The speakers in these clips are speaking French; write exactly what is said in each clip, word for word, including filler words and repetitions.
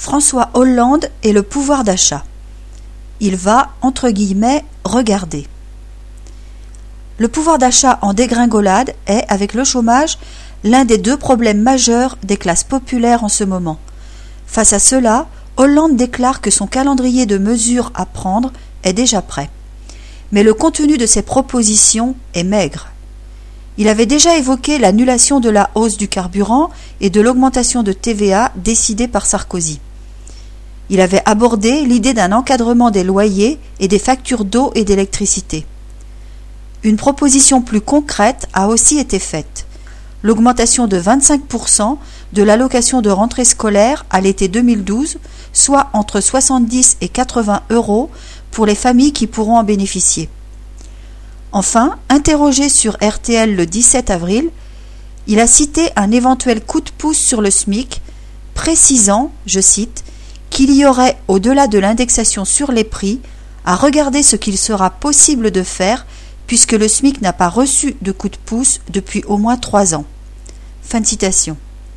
François Hollande et le pouvoir d'achat. Il va, entre guillemets, regarder. Le pouvoir d'achat en dégringolade est, avec le chômage, l'un des deux problèmes majeurs des classes populaires en ce moment. Face à cela, Hollande déclare que son calendrier de mesures à prendre est déjà prêt. Mais le contenu de ses propositions est maigre. Il avait déjà évoqué l'annulation de la hausse du carburant et de l'augmentation de T V A décidée par Sarkozy. Il avait abordé l'idée d'un encadrement des loyers et des factures d'eau et d'électricité. Une proposition plus concrète a aussi été faite. L'augmentation de vingt-cinq pour cent de l'allocation de rentrée scolaire à l'été deux mille douze, soit entre soixante-dix et quatre-vingts euros pour les familles qui pourront en bénéficier. Enfin, interrogé sur R T L le dix-sept avril, il a cité un éventuel coup de pouce sur le SMIC, précisant, je cite, qu'il y aurait, au-delà de l'indexation sur les prix, à regarder ce qu'il sera possible de faire puisque le SMIC n'a pas reçu de coup de pouce depuis au moins trois ans. Fin de citation.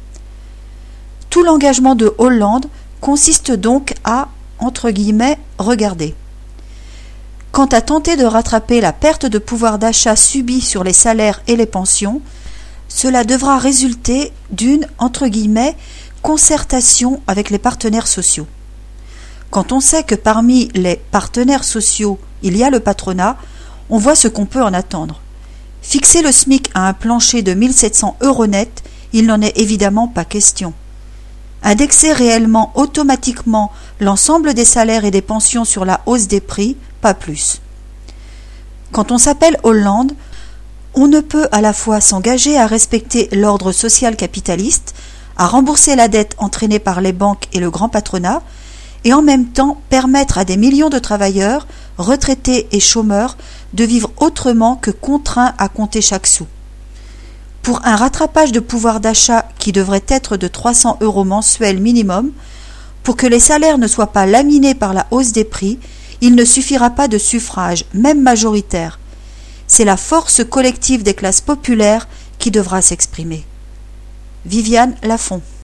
Tout l'engagement de Hollande consiste donc à, entre guillemets, regarder. Quant à tenter de rattraper la perte de pouvoir d'achat subie sur les salaires et les pensions, cela devra résulter d'une, entre guillemets, concertation avec les partenaires sociaux. Quand on sait que parmi les partenaires sociaux, il y a le patronat, on voit ce qu'on peut en attendre. Fixer le SMIC à un plancher de mille sept cents euros net, il n'en est évidemment pas question. Indexer réellement automatiquement l'ensemble des salaires et des pensions sur la hausse des prix, pas plus. Quand on s'appelle Hollande, on ne peut à la fois s'engager à respecter l'ordre social capitaliste, à rembourser la dette entraînée par les banques et le grand patronat, et en même temps permettre à des millions de travailleurs, retraités et chômeurs, de vivre autrement que contraints à compter chaque sou. Pour un rattrapage de pouvoir d'achat qui devrait être de trois cents euros mensuels minimum, pour que les salaires ne soient pas laminés par la hausse des prix, il ne suffira pas de suffrage, même majoritaire. C'est la force collective des classes populaires qui devra s'exprimer. Viviane Lafont.